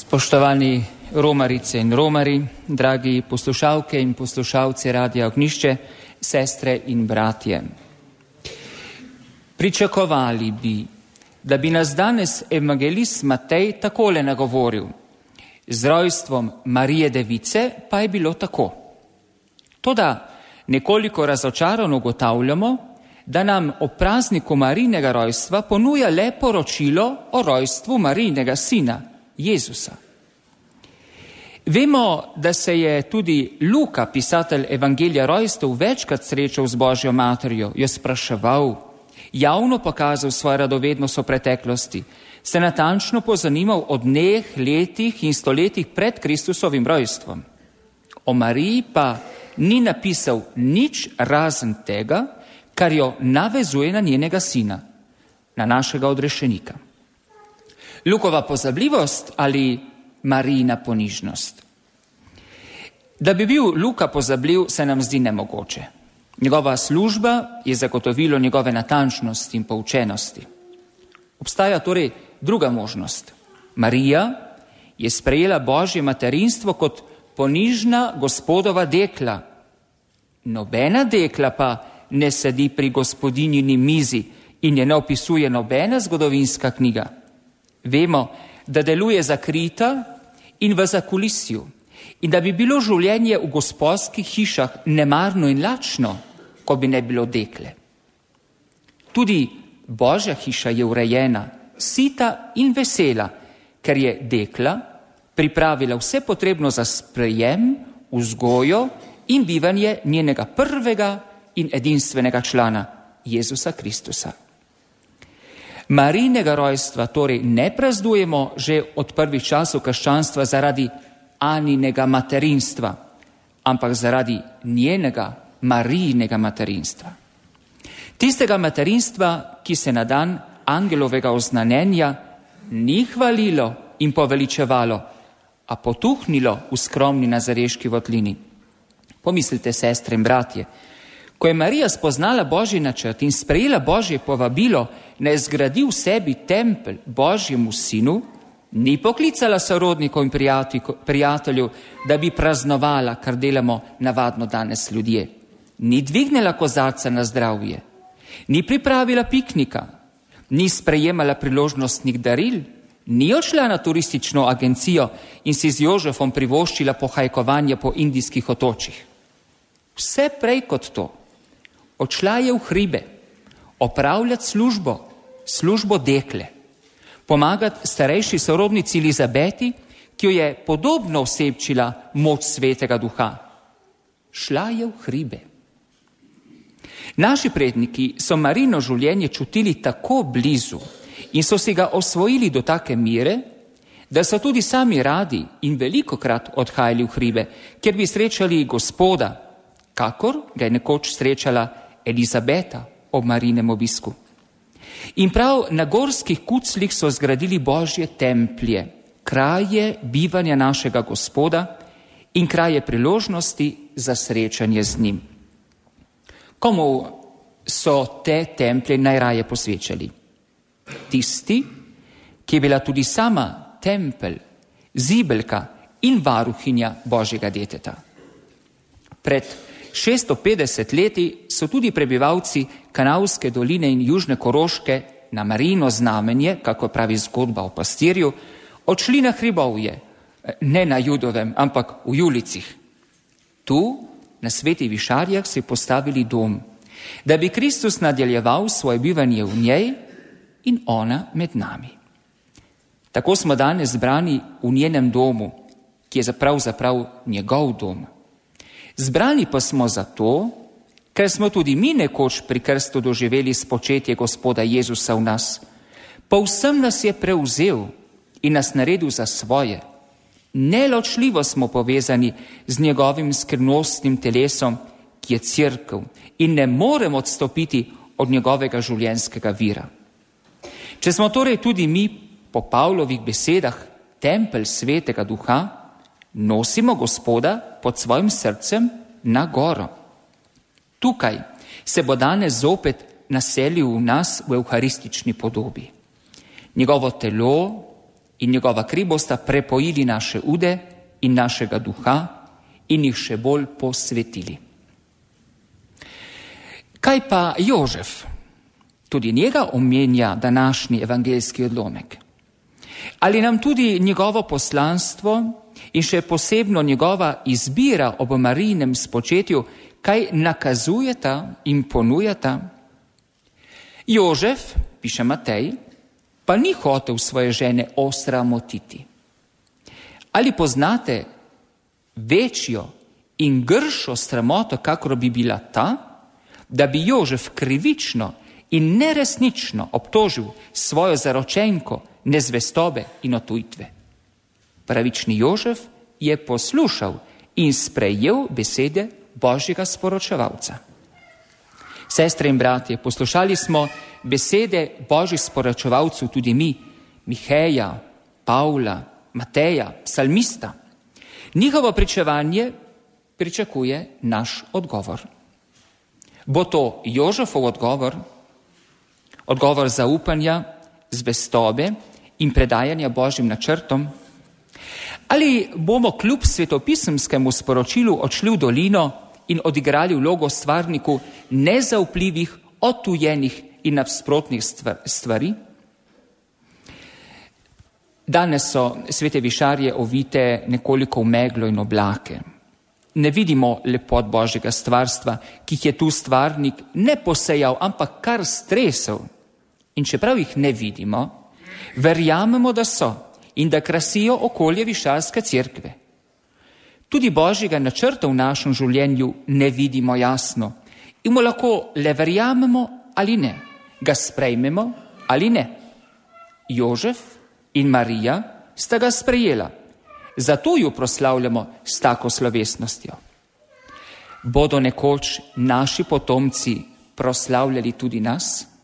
Spoštovani romarice in romari, dragi poslušalke in poslušalci Radia Ognjišče, sestre in bratje. Pričakovali bi, da bi nas danes evangelist Matej takole nagovoril. Z rojstvom Marije Device pa je bilo tako. Toda nekoliko razočarano ugotavljamo, da nam o prazniku Marijinega rojstva ponuja le poročilo o rojstvu Marijinega sina, Jezusa. Vemo, da se je tudi Luka, pisatelj Evangelija rojstev, večkrat srečal z Božjo materjo, jo spraševal, javno pokazal svojo radovednost o preteklosti, se natančno pozanimal o dneh, letih in stoletjih pred Kristusovim rojstvom. O Mariji pa ni napisal nič razen tega, kar jo navezuje na njenega sina, na našega odrešenika. Lukova pozabljivost ali Marijina ponižnost? Da bi bil Luka pozabljiv, se nam zdi nemogoče. Njegova služba je zagotovilo njegove natančnosti in poučenosti. Obstaja torej druga možnost. Marija je sprejela Božje materinstvo kot ponižna Gospodova dekla. Nobena dekla pa ne sedi pri Gospodinjini mizi in je ne opisuje nobena zgodovinska knjiga. Vemo, da deluje zakrita in v zakulisju in da bi bilo življenje v gospodskih hišah nemarno in lačno, ko bi ne bilo dekle. Tudi Božja hiša je urejena, sita in vesela, ker je dekla pripravila vse potrebno za sprejem, vzgojo in bivanje njenega prvega in edinstvenega člana, Jezusa Kristusa. Marijinega rojstva torej ne praznujemo že od prvih časov krščanstva zaradi Aninega materinstva, ampak zaradi njenega Marijinega materinstva. Tistega materinstva, ki se na dan angelovega oznanjenja ni hvalilo in poveličevalo, a potuhnilo v skromni nazareški votlini. Pomislite, sestre in bratje, ko je Marija spoznala Božji načrt in sprejela Božje povabilo, naj zgradi v sebi tempelj Božjemu sinu, ni poklicala sorodnikov in prijateljev, da bi praznovala, kar delamo navadno danes ljudje. Ni dvignila kozarca na zdravje, ni pripravila piknika, ni sprejemala priložnostnih daril, ni odšla na turistično agencijo in si z Jožefom privoščila pohajkovanje po indijskih otočjih. Vse prej kot to. Odšla je v hribe, opravljati službo dekle, pomagati starejši sorodnici Elizabeti, ki jo je podobno osebčila moč Svetega Duha. Šla je v hribe. Naši predniki so Marijino življenje čutili tako blizu in so si ga osvojili do take mere, da so tudi sami radi in velikokrat odhajali v hribe, kjer bi srečali Gospoda, kakor ga je nekoč srečala Elizabeta ob Marijinem obisku. In prav na gorskih kuclih so zgradili Božje templje, kraje bivanja našega Gospoda in kraje priložnosti za srečanje z njim. Komu so te templje najraje posvečali? Tisti, ki je bila tudi sama tempelj, zibelka in varuhinja Božjega deteta. Pred 650 leti so tudi prebivalci Kanavske doline in Južne Koroške na Marijino znamenje, kako pravi zgodba o pastirju, odšli na hribovje, ne na Judovem, ampak v Julicih. Tu, na Svetih Višarjah, si postavili dom, da bi Kristus nadaljeval svoje bivanje v njej in ona med nami. Tako smo danes zbrani v njenem domu, ki je pravzaprav njegov dom. Zbrani pa smo zato, ker smo tudi mi nekoč pri krstu doživeli spočetje Gospoda Jezusa v nas. Povsem nas je prevzel in nas naredil za svoje. Neločljivo smo povezani z njegovim skrivnostnim telesom, ki je cerkev, in ne moremo odstopiti od njegovega življenjskega vira. Če smo torej tudi mi, po Pavlovih besedah, tempelj Svetega Duha, nosimo Gospoda pod svojim srcem na goro. Tukaj se bo danes zopet naselil v nas v evharistični podobi. Njegovo telo in njegova kri bosta prepojili naše ude in našega duha in jih še bolj posvetili. Kaj pa Jožef? Tudi njega omenja današnji evangeljski odlomek. Ali nam tudi njegovo poslanstvo in še posebno njegova izbira ob Marijinem spočetju kaj nakazujeta in ponujata? Jožef, piše Matej, pa ni hotel svoje žene osramotiti. Ali poznate večjo in gršo sramoto, kakor bi bila ta, da bi Jožef krivično in neresnično obtožil svojo zaročenko nezvestobe in otujitve? Pravični Jožef je poslušal in sprejel besede Božjega sporočevalca. Sestre in bratje, poslušali smo besede Božjih sporočevalcev tudi mi, Miheja, Pavla, Mateja, psalmista. Njihovo pričevanje pričakuje naš odgovor. Bo to Jožefov odgovor? Odgovor zaupanja, zvestobe in predajanja Božjim načrtom? Ali bomo kljub svetopisemskemu sporočilu odšli v dolino in odigrali vlogo stvarniku nezaupljivih, odtujenih in nasprotnih stvari? Danes so svete višarje ovite nekoliko v meglo in oblake. Ne vidimo lepot Božjega stvarstva, ki jih je tu stvarnik ne posejal, ampak kar stresel. In čeprav jih ne vidimo, verjamemo, da so in da krasijo okolje višarske cerkve. Tudi Božjega načrta v našem življenju ne vidimo jasno in mu lahko le verjamemo ali ne, ga sprejmemo ali ne. Jožef in Marija sta ga sprejela, zato ju proslavljamo s tako slovesnostjo. Bodo nekoč naši potomci proslavljali tudi nas?